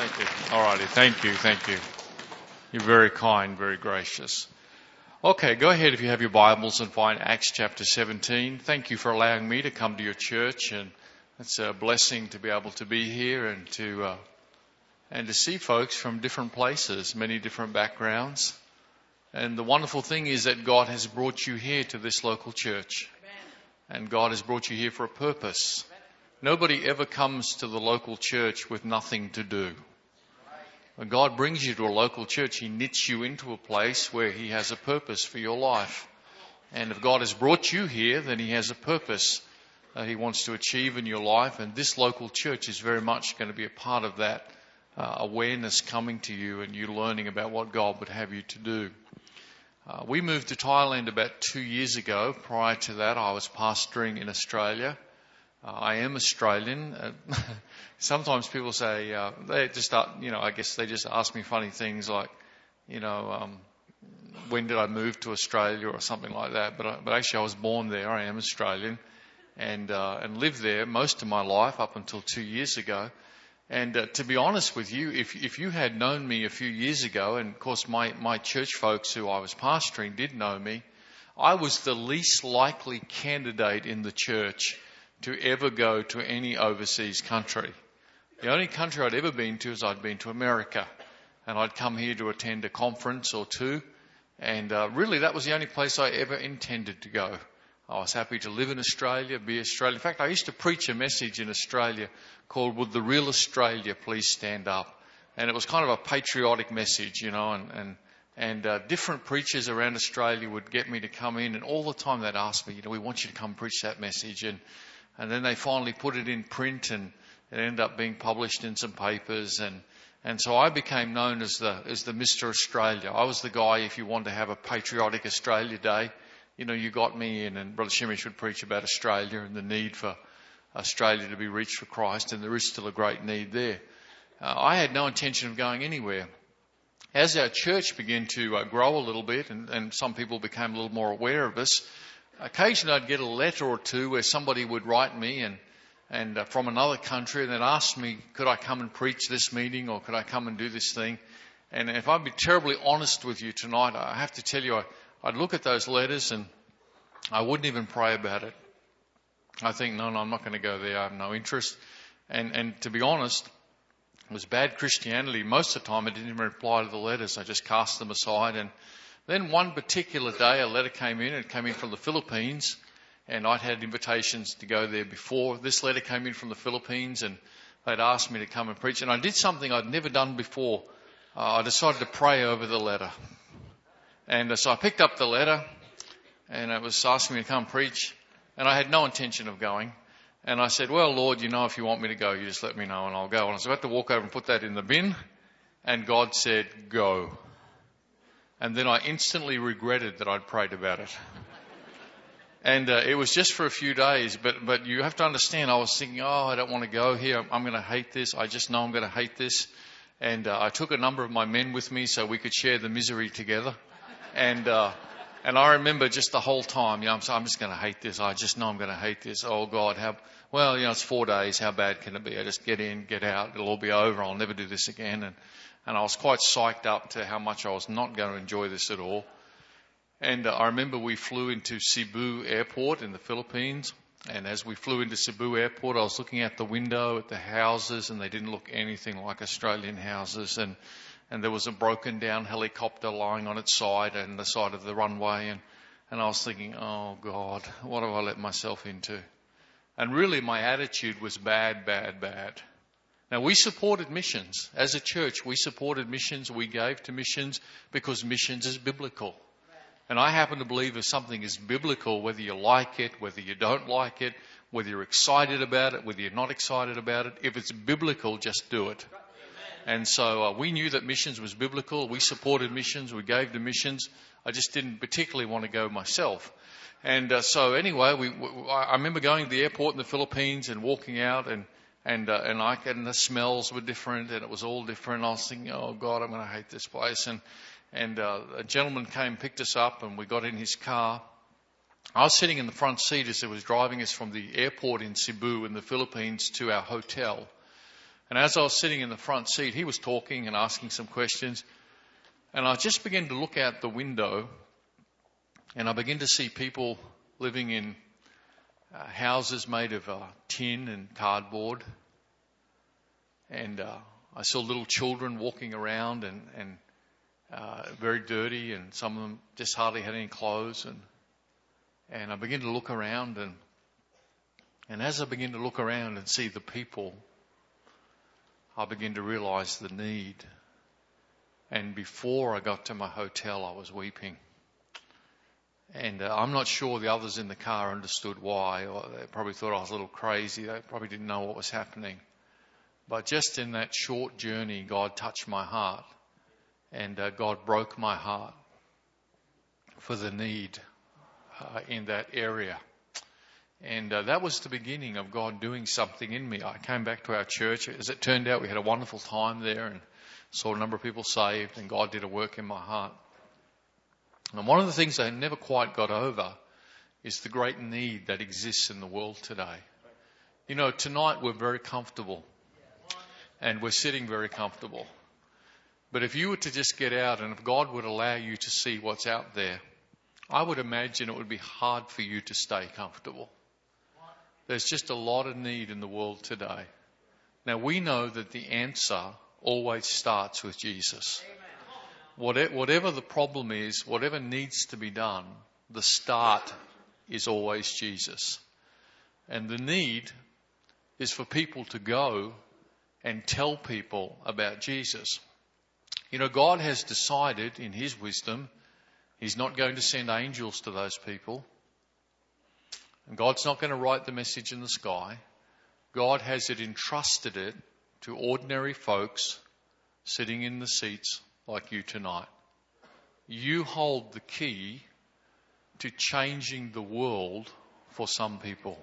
Thank you. All righty. Thank you. Thank you. You're very kind, very gracious. Okay, go ahead if you have your Bibles and find Acts chapter 17. Thank you for allowing me to come to your church, and it's a blessing to be able to be here and to see folks from different places, many different backgrounds. And the wonderful thing is that God has brought you here to this local church. And God has brought you here for a purpose. Nobody ever comes to the local church with nothing to do. When God brings you to a local church, He knits you into a place where He has a purpose for your life. And if God has brought you here, then He has a purpose that He wants to achieve in your life. And this local church is very much going to be a part of that awareness coming to you and you learning about what God would have you to do. We moved to Thailand about 2 years ago. Prior to that, I was pastoring in Australia. I am Australian. Sometimes people say, they just, I guess they just ask me funny things like, when did I move to Australia or something like that. But actually I was born there. I am Australian and lived there most of my life up until 2 years ago. And to be honest with you, if you had known me a few years ago, and of course my church folks who I was pastoring did know me, I was the least likely candidate in the church to ever go to any overseas country. The only country I'd ever been to is I'd been to America. And I'd come here to attend a conference or two. And really that was the only place I ever intended to go. I was happy to live in Australia, be Australian. In fact, I used to preach a message in Australia called "Would the Real Australia Please Stand Up?" And it was kind of a patriotic message, and different preachers around Australia would get me to come in, and all the time they'd ask me, we want you to come preach that message. And then they finally put it in print, and it ended up being published in some papers, and so I became known as the Mr. Australia. I was the guy, if you wanted to have a patriotic Australia Day, you got me in, and Brother Shimish would preach about Australia and the need for Australia to be reached for Christ, and there is still a great need there. I had no intention of going anywhere. As our church began to grow a little bit, and some people became a little more aware of us, occasionally I'd get a letter or two where somebody would write me and from another country, and then ask me, could I come and preach this meeting, or could I come and do this thing? And if I'd be terribly honest with you tonight, I have to tell you, I'd look at those letters and I wouldn't even pray about it. I think, no, I'm not going to go there. I have no interest. And to be honest, it was bad Christianity. Most of the time I didn't even reply to the letters. I just cast them aside. And then one particular day a letter came in. It came in from the Philippines, and I'd had invitations to go there before. This letter came in from the Philippines, and they'd asked me to come and preach. And I did something I'd never done before. I decided to pray over the letter. And so I picked up the letter, and it was asking me to come preach, and I had no intention of going. And I said, well, Lord, if you want me to go, you just let me know and I'll go. And I was about to walk over and put that in the bin, and God said, go. And then I instantly regretted that I'd prayed about it. And it was just for a few days, but you have to understand, I was thinking, I don't want to go here. I'm going to hate this. I just know I'm going to hate this. And I took a number of my men with me so we could share the misery together. And I remember just the whole time, I'm just going to hate this. I just know I'm going to hate this. Oh God, it's 4 days. How bad can it be? I just get in, get out. It'll all be over. I'll never do this again. And I was quite psyched up to how much I was not going to enjoy this at all. And I remember we flew into Cebu Airport in the Philippines. And as we flew into Cebu Airport, I was looking out the window at the houses, and they didn't look anything like Australian houses. And there was a broken down helicopter lying on its side and the side of the runway. And I was thinking, oh God, what have I let myself into? And really my attitude was bad. Now we supported missions. As a church, we supported missions. We gave to missions because missions is biblical. And I happen to believe if something is biblical, whether you like it, whether you don't like it, whether you're excited about it, whether you're not excited about it, if it's biblical, just do it. And so we knew that missions was biblical. We supported missions. We gave to missions. I just didn't particularly want to go myself. And so anyway, I remember going to the airport in the Philippines and walking out, and the smells were different, and it was all different. I was thinking, oh God, I'm going to hate this place. And a gentleman came, picked us up, and we got in his car. I was sitting in the front seat as he was driving us from the airport in Cebu in the Philippines to our hotel. And as I was sitting in the front seat, he was talking and asking some questions. And I just began to look out the window, and I began to see people living in houses made of tin and cardboard. And I saw little children walking around and very dirty, and some of them just hardly had any clothes. And I began to look around, and as I began to look around and see the people, I began to realize the need. And before I got to my hotel, I was weeping. And I'm not sure the others in the car understood why, or they probably thought I was a little crazy. They probably didn't know what was happening. But just in that short journey, God touched my heart, and God broke my heart for the need in that area. And that was the beginning of God doing something in me. I came back to our church. As it turned out, we had a wonderful time there and saw a number of people saved, and God did a work in my heart. And one of the things I never quite got over is the great need that exists in the world today. You know, tonight we're very comfortable, and we're sitting very comfortable. But if you were to just get out, and if God would allow you to see what's out there, I would imagine it would be hard for you to stay comfortable. There's just a lot of need in the world today. Now, we know that the answer always starts with Jesus. Whatever the problem is, whatever needs to be done, the start is always Jesus. And the need is for people to go and tell people about Jesus. You know, God has decided in His wisdom, He's not going to send angels to those people. And God's not going to write the message in the sky. God has entrusted it to ordinary folks sitting in the seats like you tonight. You hold the key to changing the world for some people.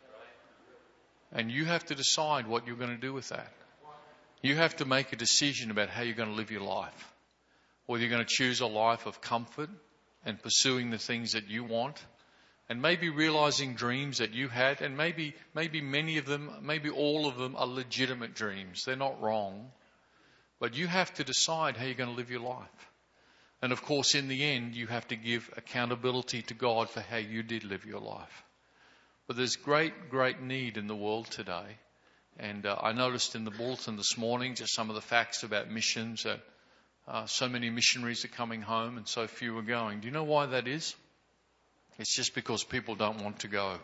And you have to decide what you're going to do with that. You have to make a decision about how you're going to live your life. Whether you're going to choose a life of comfort and pursuing the things that you want, and maybe realizing dreams that you had, and maybe many of them, maybe all of them are legitimate dreams. They're not wrong. But you have to decide how you're going to live your life. And of course, in the end, you have to give accountability to God for how you did live your life. But there's great need in the world today. And I noticed in the bulletin this morning just some of the facts about missions, that so many missionaries are coming home and so few are going. Do you know why that is? It's just because people don't want to go.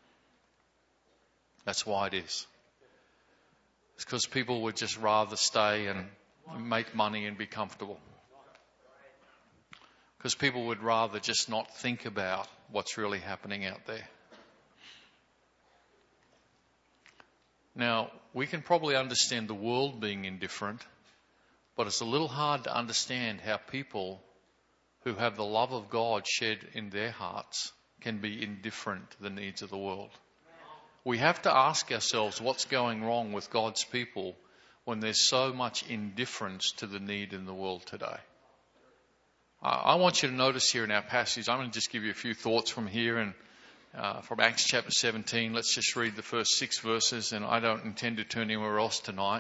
That's why it is. It's because people would just rather stay and make money and be comfortable. Because people would rather just not think about what's really happening out there. Now, we can probably understand the world being indifferent, but it's a little hard to understand how people who have the love of God shed in their hearts can be indifferent to the needs of the world. We have to ask ourselves what's going wrong with God's people when there's so much indifference to the need in the world today. I want you to notice here in our passage, I'm going to just give you a few thoughts from here and from Acts chapter 17. Let's just read the first 6 verses, and I don't intend to turn anywhere else tonight.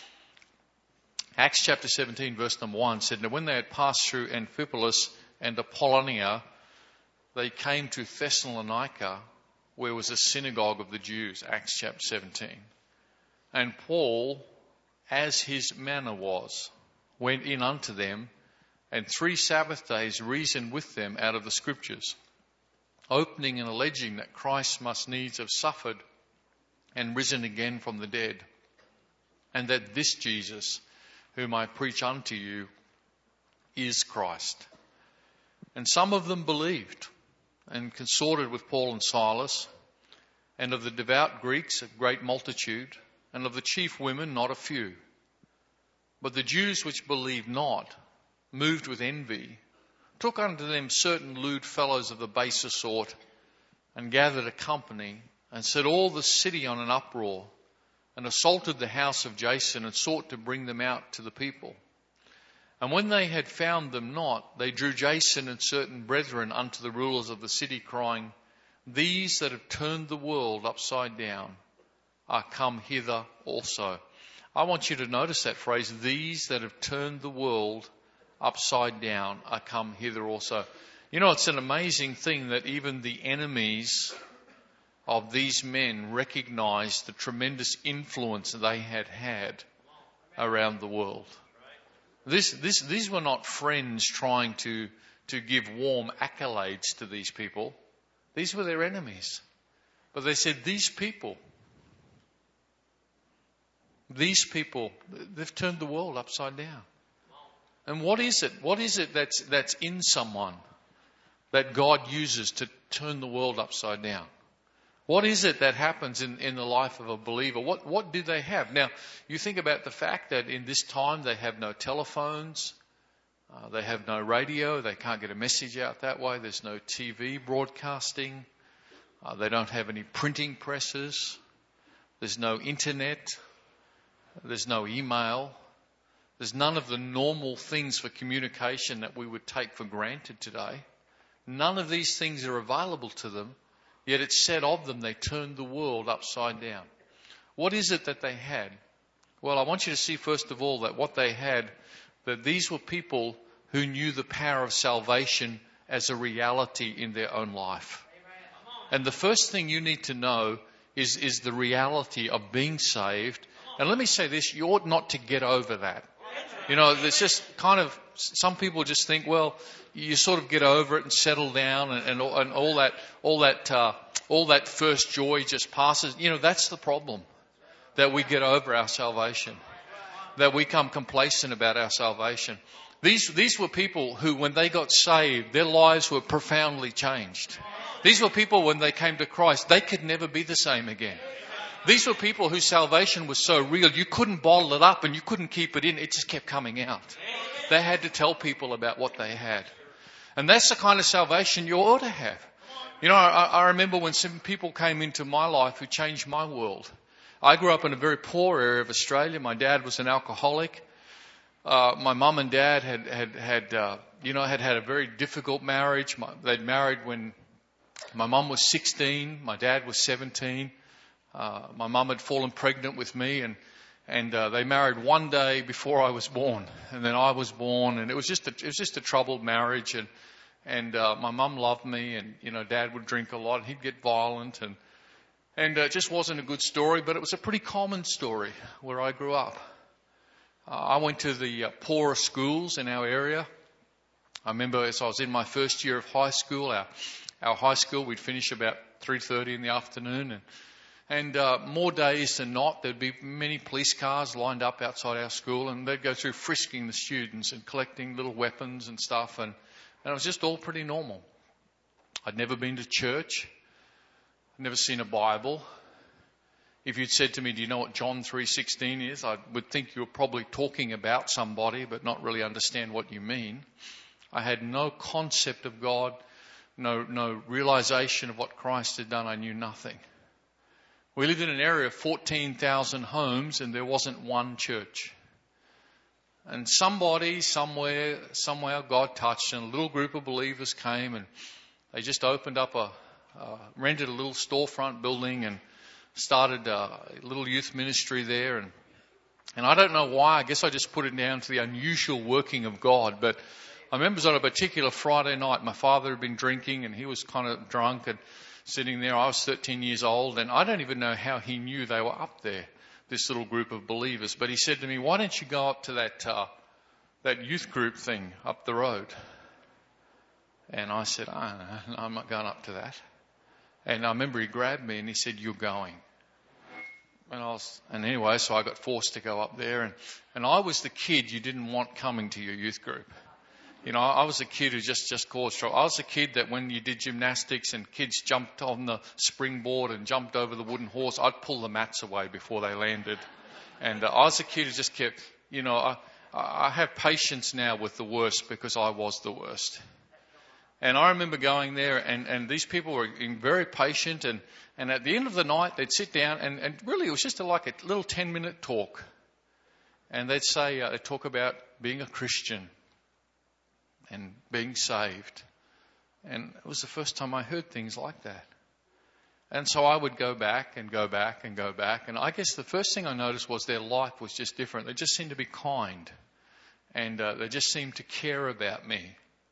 Acts chapter 17 verse number 1 said, "Now when they had passed through Amphipolis and Apollonia, they came to Thessalonica, where was a synagogue of the Jews." Acts chapter 17. "And Paul, as his manner was, went in unto them, and 3 Sabbath days reasoned with them out of the Scriptures, opening and alleging that Christ must needs have suffered and risen again from the dead, and that this Jesus, whom I preach unto you, is Christ. And some of them believed, and consorted with Paul and Silas, and of the devout Greeks a great multitude, and of the chief women not a few. But the Jews which believed not, moved with envy, took unto them certain lewd fellows of the baser sort, and gathered a company, and set all the city on an uproar, and assaulted the house of Jason, and sought to bring them out to the people. And when they had found them not, they drew Jason and certain brethren unto the rulers of the city, crying, These that have turned the world upside down are come hither also, I want you to notice that phrase, these that have turned the world upside down are come hither also. You know, it's an amazing thing that even the enemies of these men recognized the tremendous influence they had had around the world. These were not friends trying to give warm accolades to these people. These were their enemies. But they said, these people, they've turned the world upside down. And what is it? What is it that's in someone that God uses to turn the world upside down? What is it that happens in the life of a believer? What do they have? Now, you think about the fact that in this time they have no telephones, they have no radio, they can't get a message out that way, there's no TV broadcasting, they don't have any printing presses, there's no internet, there's no email, there's none of the normal things for communication that we would take for granted today. None of these things are available to them. Yet it's said of them, they turned the world upside down. What is it that they had? Well, I want you to see first of all that what they had, that these were people who knew the power of salvation as a reality in their own life. And the first thing you need to know is the reality of being saved. And let me say this, you ought not to get over that. You know, there's just kind of, some people just think, well, you sort of get over it and settle down and all that first joy just passes. You know, that's the problem, that we get over our salvation, that we become complacent about our salvation. These were people who, when they got saved, their lives were profoundly changed. These were people, when they came to Christ, they could never be the same again. These were people whose salvation was so real, you couldn't bottle it up and you couldn't keep it in. It just kept coming out. They had to tell people about what they had. And that's the kind of salvation you ought to have. You know, I remember when some people came into my life who changed my world. I grew up in a very poor area of Australia. My dad was an alcoholic. My mum and dad had a very difficult marriage. They'd married when my mum was 16, my dad was 17. My mum had fallen pregnant with me, and they married one day before I was born, and then I was born, and it was just a troubled marriage, and my mum loved me, and you know, Dad would drink a lot, and he'd get violent, and it just wasn't a good story, but it was a pretty common story where I grew up. I went to the poorer schools in our area. I remember as I was in my first year of high school, our high school, we'd finish about 3:30 in the afternoon, and more days than not, there'd be many police cars lined up outside our school, and they'd go through frisking the students and collecting little weapons and stuff, and it was just all pretty normal. I'd never been to church. I'd never seen a Bible. If you'd said to me, do you know what John 3:16 is? I would think you were probably talking about somebody, but not really understand what you mean. I had no concept of God, no realization of what Christ had done. I knew nothing. We lived in an area of 14,000 homes, and there wasn't one church. And somebody, somewhere, God touched, and a little group of believers came, and they just opened up rented a little storefront building and started a little youth ministry there. And I don't know why, I guess I just put it down to the unusual working of God. But I remember on a particular Friday night, my father had been drinking, and he was kind of drunk and sitting there. I was 13 years old, and I don't even know how he knew they were up there, this little group of believers. But he said to me, why don't you go up to that youth group thing up the road? And I said, no, I'm not going up to that. And I remember he grabbed me and he said, you're going. And anyway, so I got forced to go up there, and I was the kid you didn't want coming to your youth group. You know, I was a kid who just caused trouble. I was a kid that when you did gymnastics and kids jumped on the springboard and jumped over the wooden horse, I'd pull the mats away before they landed. And I was a kid who just kept, you know, I have patience now with the worst because I was the worst. And I remember going there, and these people were very patient, and at the end of the night, they'd sit down, and really it was just like a little 10-minute talk. And they'd say, they'd talk about being a Christian and being saved. And it was the first time I heard things like that. And so I would go back and go back and go back. And I guess the first thing I noticed was their life was just different. They just seemed to be kind. And they just seemed to care about me.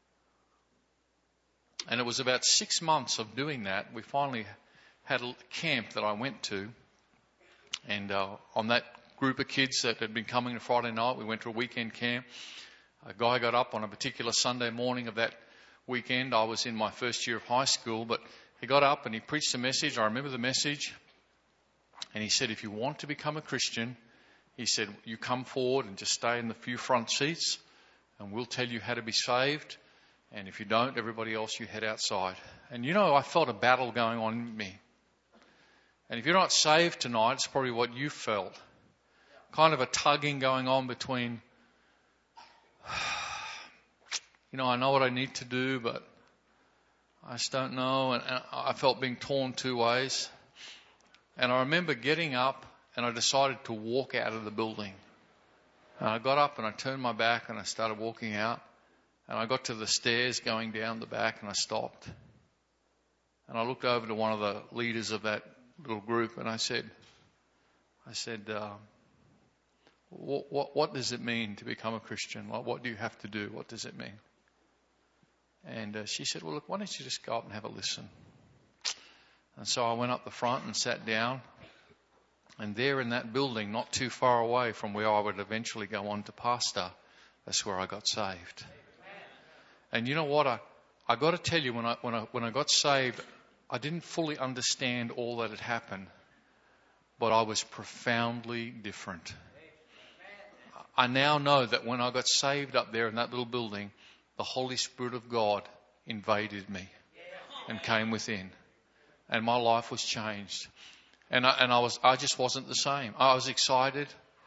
And it was about 6 months of doing that. We finally had a camp that I went to. And on that group of kids that had been coming to Friday night, we went to a weekend camp. A guy got up on a particular Sunday morning of that weekend. I was in my first year of high school, but he got up and he preached a message. I remember the message. And he said, if you want to become a Christian, he said, you come forward and just stay in the few front seats and we'll tell you how to be saved. And if you don't, everybody else, you head outside. And you know, I felt a battle going on in me. And if you're not saved tonight, it's probably what you felt. Kind of a tugging going on between, you know, I know what I need to do, but I just don't know. And I felt being torn two ways. And I remember getting up and I decided to walk out of the building. And I got up and I turned my back and I started walking out. And I got to the stairs going down the back and I stopped. And I looked over to one of the leaders of that little group and I said, what does it mean to become a Christian? What do you have to do? What does it mean? And she said, well, look, why don't you just go up and have a listen? And so I went up the front and sat down. And there in that building, not too far away from where I would eventually go on to pastor, that's where I got saved. And you know what? I got to tell you, when I got saved, I didn't fully understand all that had happened, but I was profoundly different. I now know that when I got saved up there in that little building, the Holy Spirit of God invaded me and came within, and my life was changed. And I just wasn't the same. I was excited.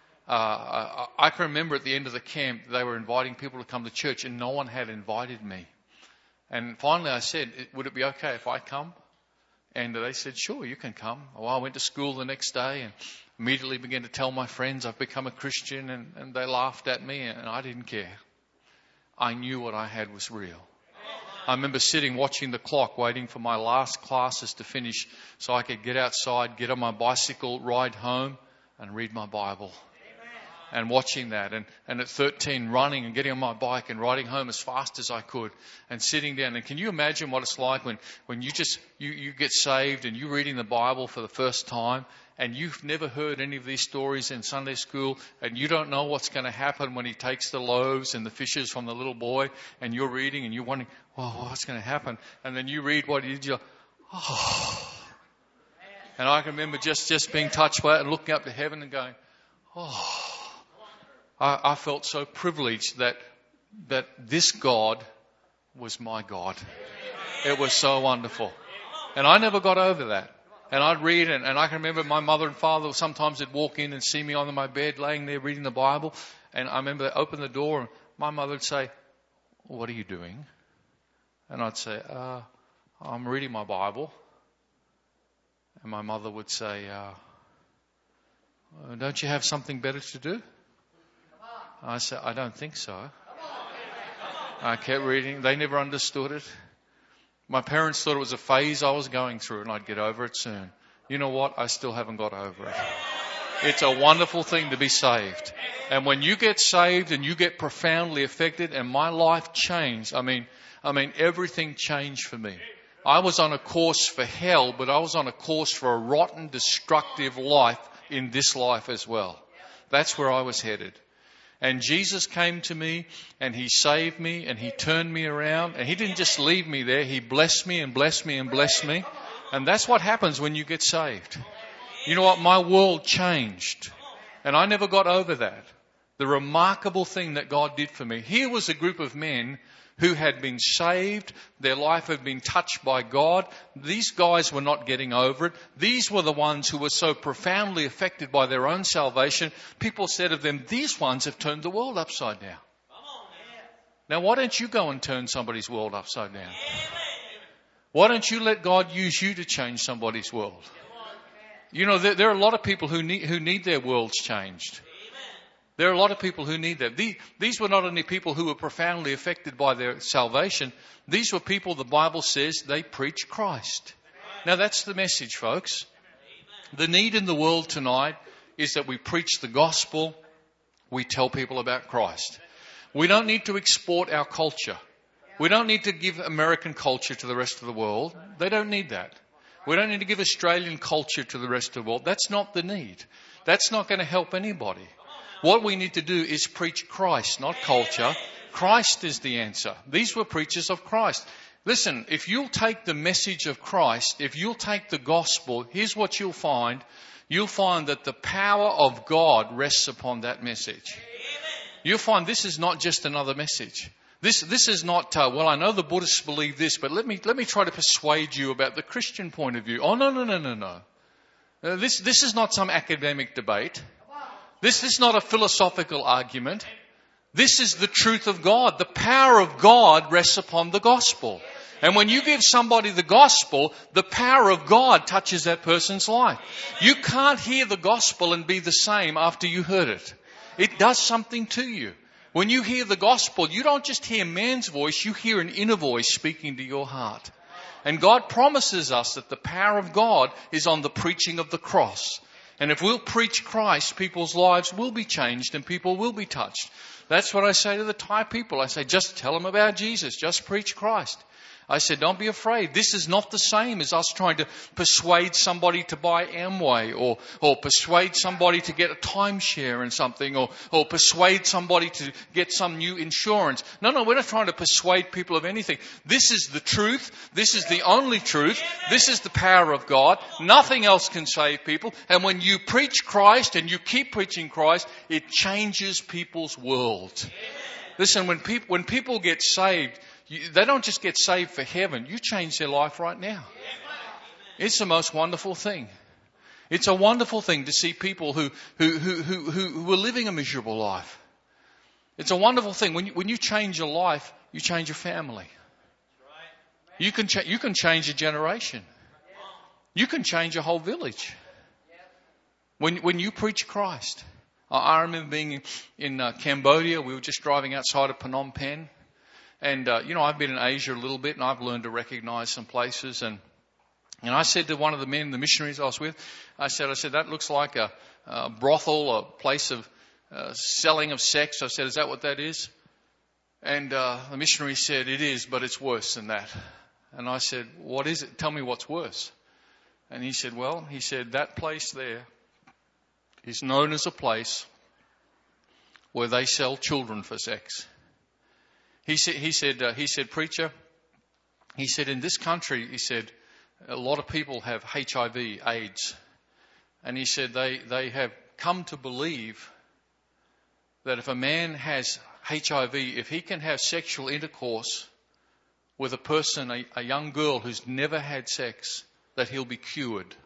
I can remember at the end of the camp, they were inviting people to come to church and no one had invited me. And finally I said, would it be okay if I come? And they said, sure, you can come. Well, I went to school the next day and immediately began to tell my friends I've become a Christian, and they laughed at me and I didn't care. I knew what I had was real. I remember sitting watching the clock, waiting for my last classes to finish so I could get outside, get on my bicycle, ride home and read my Bible. And watching that, and at 13 running and getting on my bike and riding home as fast as I could and sitting down. And can you imagine what it's like when you get saved and you're reading the Bible for the first time and you've never heard any of these stories in Sunday school and you don't know what's going to happen when he takes the loaves and the fishes from the little boy and you're reading and you're wondering, oh, what's going to happen? And then you read what he did, you're, oh. And I can remember just being touched by it and looking up to heaven and going, oh. I felt so privileged that this God was my God. It was so wonderful. And I never got over that. And I'd read, and I can remember my mother and father sometimes would walk in and see me on my bed laying there reading the Bible. And I remember they opened the door and my mother would say, what are you doing? And I'd say, I'm reading my Bible. And my mother would say, don't you have something better to do? I said, I don't think so. I kept reading. They never understood it. My parents thought it was a phase I was going through and I'd get over it soon. You know what? I still haven't got over it. It's a wonderful thing to be saved. And when you get saved and you get profoundly affected, and my life changed. I mean, everything changed for me. I was on a course for hell, but I was on a course for a rotten, destructive life in this life as well. That's where I was headed. And Jesus came to me and he saved me and he turned me around, and he didn't just leave me there. He blessed me and blessed me and blessed me. And that's what happens when you get saved. You know what? My world changed and I never got over that. The remarkable thing that God did for me. Here was a group of men who had been saved. Their life had been touched by God. These guys were not getting over it. These were the ones who were so profoundly affected by their own salvation. People said of them, these ones have turned the world upside down. Now, why don't you go and turn somebody's world upside down? Why don't you let God use you to change somebody's world? You know, there are a lot of people who need their worlds changed. There are a lot of people who need that. These were not only people who were profoundly affected by their salvation. These were people, the Bible says, they preached Christ. Now that's the message, folks. The need in the world tonight is that we preach the gospel. We tell people about Christ. We don't need to export our culture. We don't need to give American culture to the rest of the world. They don't need that. We don't need to give Australian culture to the rest of the world. That's not the need. That's not going to help anybody. What we need to do is preach Christ, not culture. Christ is the answer. These were preachers of Christ. Listen, if you'll take the message of Christ, if you'll take the gospel, here's what you'll find. You'll find that the power of God rests upon that message. You'll find this is not just another message. This is not, well, I know the Buddhists believe this, but let me try to persuade you about the Christian point of view. Oh, no. This is not some academic debate. This is not a philosophical argument. This is the truth of God. The power of God rests upon the gospel. And when you give somebody the gospel, the power of God touches that person's life. You can't hear the gospel and be the same after you heard it. It does something to you. When you hear the gospel, you don't just hear man's voice, you hear an inner voice speaking to your heart. And God promises us that the power of God is on the preaching of the cross. And if we'll preach Christ, people's lives will be changed and people will be touched. That's what I say to the Thai people. I say, just tell them about Jesus. Just preach Christ. I said, don't be afraid. This is not the same as us trying to persuade somebody to buy Amway or persuade somebody to get a timeshare and something or persuade somebody to get some new insurance. No, we're not trying to persuade people of anything. This is the truth. This is the only truth. This is the power of God. Nothing else can save people. And when you preach Christ and you keep preaching Christ, it changes people's world. Listen, when people get saved, they don't just get saved for heaven. You change their life right now. It's the most wonderful thing. It's a wonderful thing to see people who are living a miserable life. It's a wonderful thing. When you change your life, you change your family. You can change a generation. You can change a whole village. When you preach Christ. I remember being in Cambodia. We were just driving outside of Phnom Penh. And, I've been in Asia a little bit and I've learned to recognize some places. And I said to one of the men, the missionaries I was with, I said, that looks like a brothel, a place of selling of sex. I said, is that what that is? And the missionary said, it is, but it's worse than that. And I said, what is it? Tell me what's worse. And he said, that place there is known as a place where they sell children for sex. He said, preacher, he said, in this country, he said, a lot of people have HIV, AIDS. And he said, they have come to believe that if a man has HIV, if he can have sexual intercourse with a person, a young girl who's never had sex, that he'll be cured.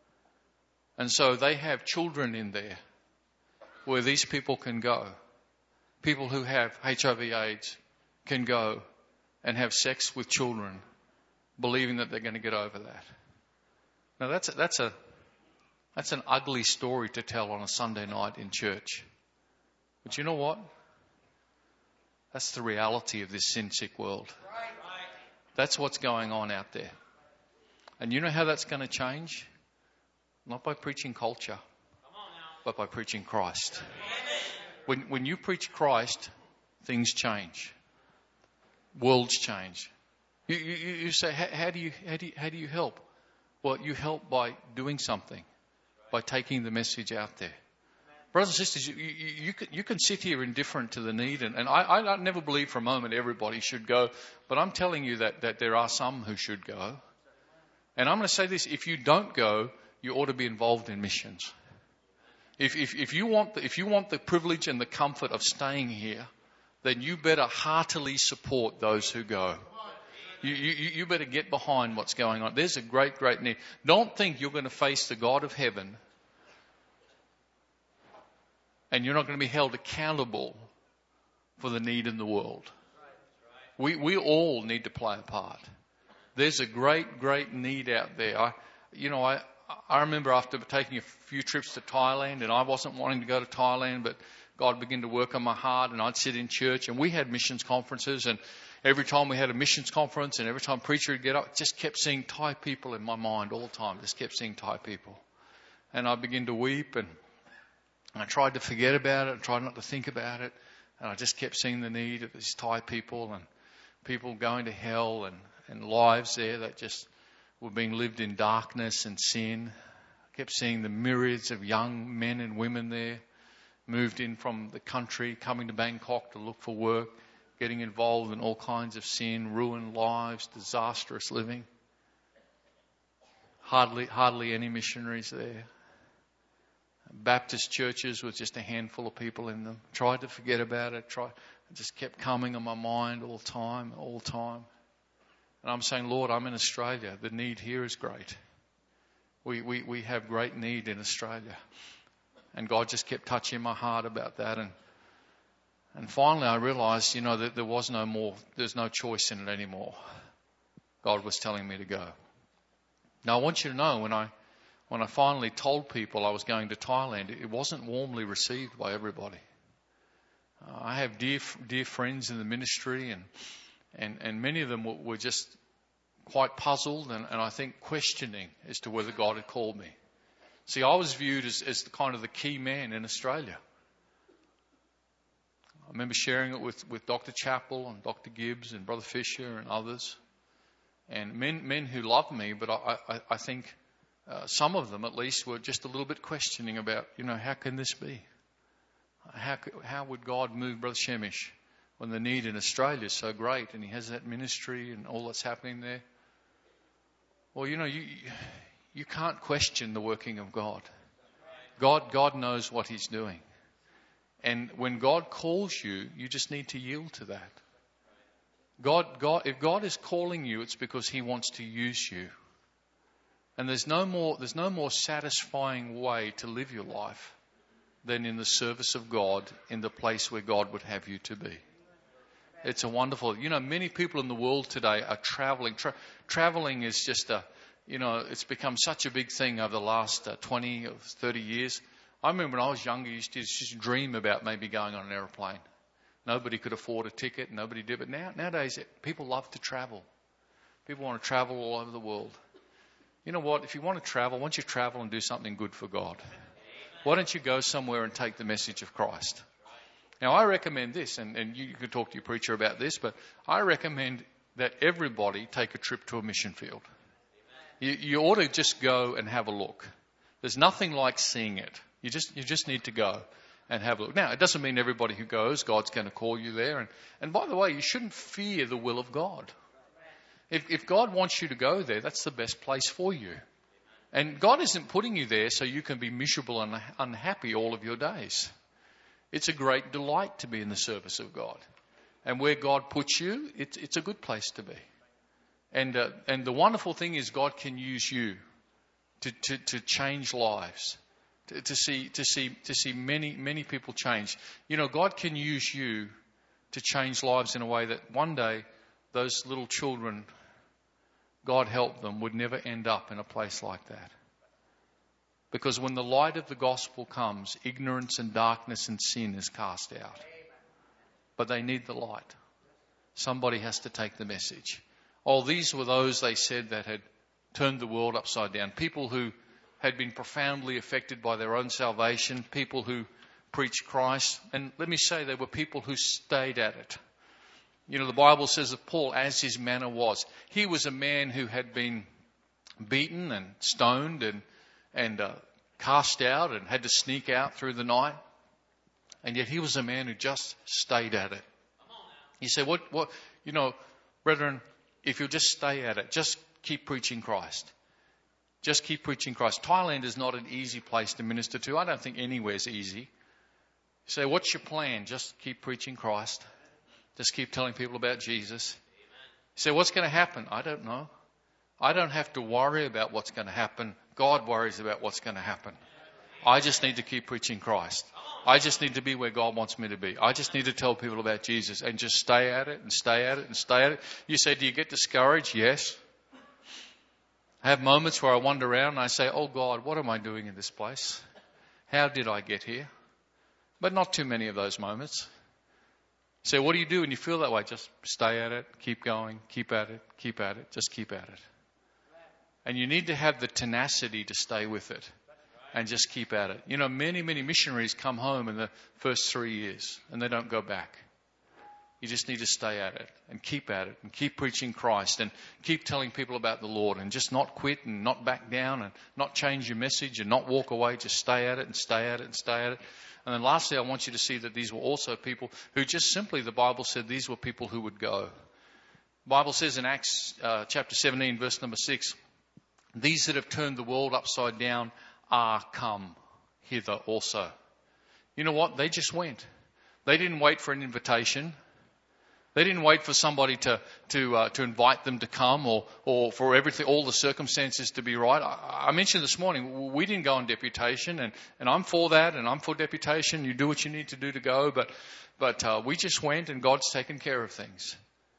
And so they have children in there where these people can go. People who have HIV, AIDS can go and have sex with children, believing that they're going to get over that. Now that's an ugly story to tell on a Sunday night in church. But you know what? That's the reality of this sin-sick world. That's what's going on out there. And you know how that's going to change? Not by preaching culture, but by preaching Christ. When you preach Christ, things change. Worlds change. You say, how do you help? Well, you help by doing something, by taking the message out there. Brothers and sisters, you can sit here indifferent to the need, and I never believe for a moment everybody should go, but I'm telling you that there are some who should go. And I'm going to say this: if you don't go, you ought to be involved in missions. If you want the privilege and the comfort of staying here, then you better heartily support those who go. You better get behind what's going on. There's a great, great need. Don't think you're going to face the God of heaven and you're not going to be held accountable for the need in the world. We all need to play a part. There's a great, great need out there. I remember after taking a few trips to Thailand, and I wasn't wanting to go to Thailand, but God began to work on my heart, and I'd sit in church, and we had missions conferences, and every time we had a missions conference and every time a preacher would get up, just kept seeing Thai people in my mind all the time. Just kept seeing Thai people. And I began to weep, and I tried to forget about it, tried not to think about it. And I just kept seeing the need of these Thai people and people going to hell, and lives there that just were being lived in darkness and sin. I kept seeing the myriads of young men and women there, moved in from the country, coming to Bangkok to look for work, getting involved in all kinds of sin, ruined lives, disastrous living. Hardly any missionaries there. Baptist churches with just a handful of people in them. Tried to forget about it. It just kept coming on my mind all the time. And I'm saying, Lord, I'm in Australia. The need here is great. We have great need in Australia. And God just kept touching my heart about that. And finally I realized, that there's no choice in it anymore. God was telling me to go. Now I want you to know, when I finally told people I was going to Thailand, it wasn't warmly received by everybody. I have dear friends in the ministry, and many of them were just quite puzzled and I think questioning as to whether God had called me. See, I was viewed as the kind of the key man in Australia. I remember sharing it with Dr. Chappell and Dr. Gibbs and Brother Fisher and others, and men who loved me, but I think some of them at least were just a little bit questioning about, how can this be? How would God move Brother Shemish when the need in Australia is so great and he has that ministry and all that's happening there? Well, you can't question the working of God. God knows what He's doing. And when God calls you, you just need to yield to that. If God is calling you, it's because He wants to use you. And there's no more satisfying way to live your life than in the service of God, in the place where God would have you to be. It's a wonderful, many people in the world today are traveling. Traveling is just it's become such a big thing over the last 20 or 30 years. I remember when I was younger, I used to just dream about maybe going on an aeroplane. Nobody could afford a ticket. Nobody did. But nowadays, people love to travel. People want to travel all over the world. You know what? If you want to travel, why don't you travel and do something good for God? Why don't you go somewhere and take the message of Christ? Now, I recommend this, and you can talk to your preacher about this, but I recommend that everybody take a trip to a mission field. You ought to just go and have a look. There's nothing like seeing it. You just need to go and have a look. Now, it doesn't mean everybody who goes, God's going to call you there. And by the way, you shouldn't fear the will of God. If God wants you to go there, that's the best place for you. And God isn't putting you there so you can be miserable and unhappy all of your days. It's a great delight to be in the service of God. And where God puts you, it's a good place to be. And the wonderful thing is God can use you to change lives. To see many people change. God can use you to change lives in a way that one day those little children, God help them, would never end up in a place like that. Because when the light of the gospel comes, ignorance and darkness and sin is cast out. But they need the light. Somebody has to take the message. Oh, these were those, they said, that had turned the world upside down. People who had been profoundly affected by their own salvation, people who preached Christ. And let me say, there were people who stayed at it. The Bible says that Paul, as his manner was, he was a man who had been beaten and stoned and cast out and had to sneak out through the night. And yet he was a man who just stayed at it. He said, brethren, if you'll just stay at it, just keep preaching Christ. Just keep preaching Christ. Thailand is not an easy place to minister to. I don't think anywhere's easy. So what's your plan? Just keep preaching Christ. Just keep telling people about Jesus. So what's going to happen? I don't know. I don't have to worry about what's going to happen. God worries about what's going to happen. I just need to keep preaching Christ. I just need to be where God wants me to be. I just need to tell people about Jesus and just stay at it and stay at it and stay at it. You say, do you get discouraged? Yes. I have moments where I wander around and I say, oh God, what am I doing in this place? How did I get here? but not too many of those moments. So what do you do when you feel that way? Just stay at it, keep going, keep at it, just keep at it. And you need to have the tenacity to stay with it and just keep at it. You know, many missionaries come home in the first 3 years and they don't go back. You just need to stay at it and keep preaching Christ and keep telling people about the Lord and just not quit and not back down and not change your message and not walk away. Just stay at it and stay at it and stay at it. And then lastly, I want you to see that these were also people who just simply, the Bible said, these were people who would go. The Bible says in Acts chapter 17, verse number 6, these that have turned the world upside down are come hither also. You know what? They just went. They didn't wait for an invitation. They didn't wait for somebody to invite them to come or for everything, all the circumstances to be right. I mentioned this morning, we didn't go on deputation, and I'm for that, and I'm for deputation. You do what you need to do to go, but we just went, and God's taken care of things.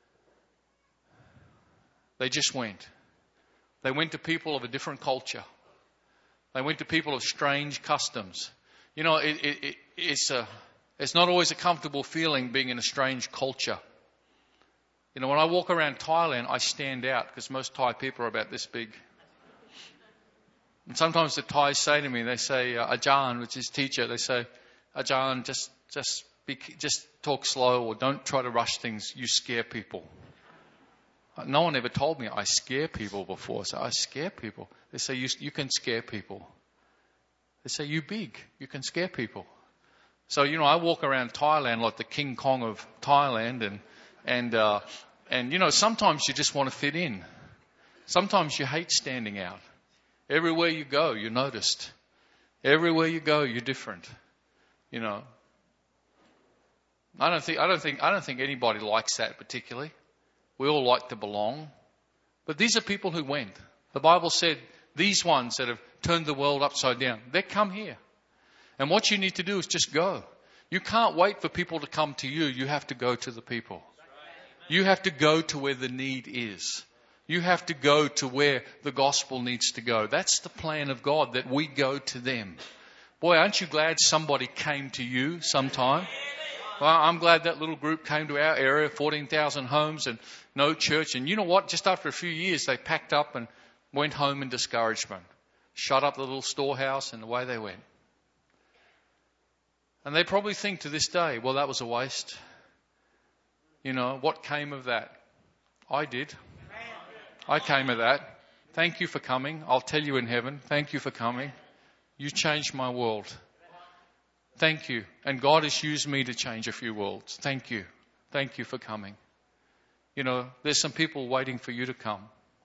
They just went. They went to people of a different culture. They went to people of strange customs. You know, it's not always a comfortable feeling being in a strange culture. You know, when I walk around Thailand, I stand out because most Thai people are about this big. And sometimes the Thais say to me, they say, Ajahn, which is teacher, they say, Ajahn, just talk slow or don't try to rush things. You scare people. No one ever told me I scare people before. So I scare people. They say, you can scare people. They say, you big. You can scare people. So, you know, I walk around Thailand like the King Kong of Thailand and you know, sometimes you just want to fit in. Sometimes you hate standing out. Everywhere you go, you're noticed. Everywhere you go, you're different. You know. I don't think anybody likes that particularly. We all like to belong. But these are people who went. The Bible said these ones that have turned the world upside down, they come here. And what you need to do is just go. You can't wait for people to come to you. You have to go to the people. You have to go to where the need is. You have to go to where the gospel needs to go. That's the plan of God, that we go to them. Boy, aren't you glad somebody came to you sometime? Well, I'm glad that little group came to our area, 14,000 homes and no church. And you know what? Just after a few years, they packed up and went home in discouragement. Shut up the little storehouse and away they went. And they probably think to this day, well, that was a waste. You know, what came of that? I did. I came of that. Thank you for coming. I'll tell you in heaven. Thank you for coming. You changed my world. Thank you. And God has used me to change a few worlds. Thank you. Thank you for coming. You know, there's some people waiting for you to come.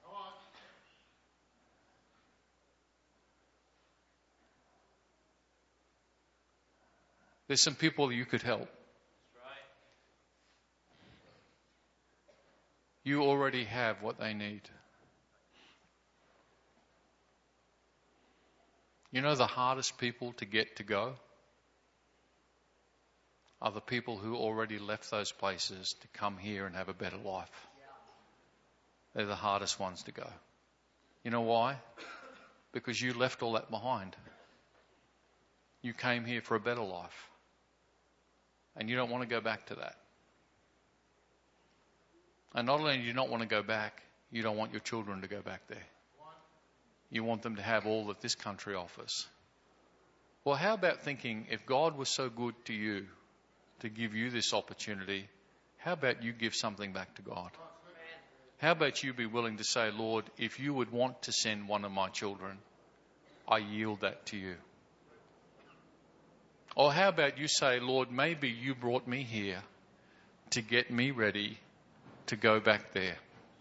There's some people you could help. You already have what they need. You know, the hardest people to get to go are the people who already left those places to come here and have a better life. They're the hardest ones to go. You know why? Because you left all that behind. You came here for a better life. And you don't want to go back to that. And not only do you not want to go back, you don't want your children to go back there. You want them to have all that this country offers. Well, how about thinking, if God was so good to you to give you this opportunity, how about you give something back to God? How about you be willing to say, Lord, if you would want to send one of my children, I yield that to you. Or how about you say, Lord, maybe you brought me here to get me ready to go back there.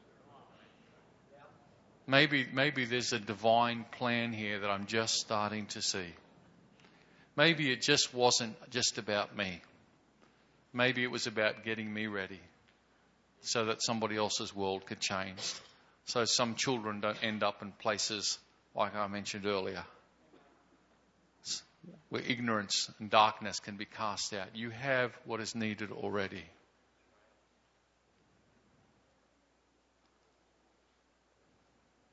Maybe there's a divine plan here that I'm just starting to see. Maybe it just wasn't just about me. Maybe it was about getting me ready so that somebody else's world could change. So some children don't end up in places like I mentioned earlier, where ignorance and darkness can be cast out. You have what is needed already.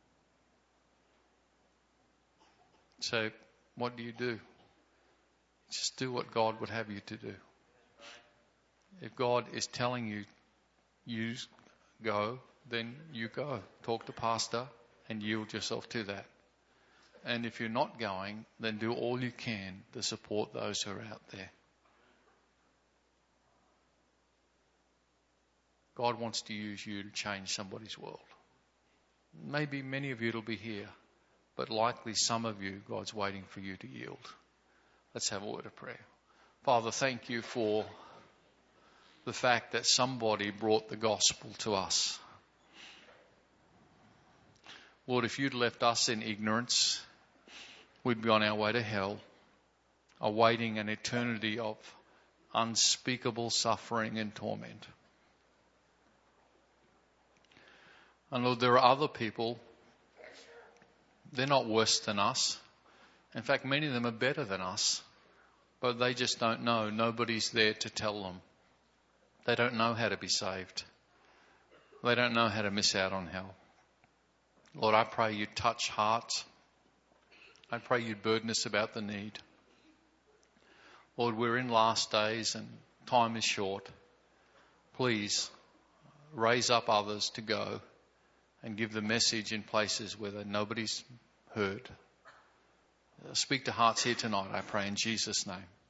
So what do? Just do what God would have you to do. If God is telling you, you go, then you go. Talk to pastor and yield yourself to that. And if you're not going, then do all you can to support those who are out there. God wants to use you to change somebody's world. Maybe many of you will be here, but likely some of you, God's waiting for you to yield. Let's have a word of prayer. Father, thank you for the fact that somebody brought the gospel to us. Lord, if you'd left us in ignorance, we'd be on our way to hell, awaiting an eternity of unspeakable suffering and torment. And Lord, there are other people, they're not worse than us. In fact, many of them are better than us, but they just don't know. Nobody's there to tell them. They don't know how to be saved. They don't know how to miss out on hell. Lord, I pray you touch hearts. I pray you burden us about the need. Lord, we're in last days and time is short. Please raise up others to go and give the message in places where nobody's heard. Speak to hearts here tonight, I pray in Jesus' name.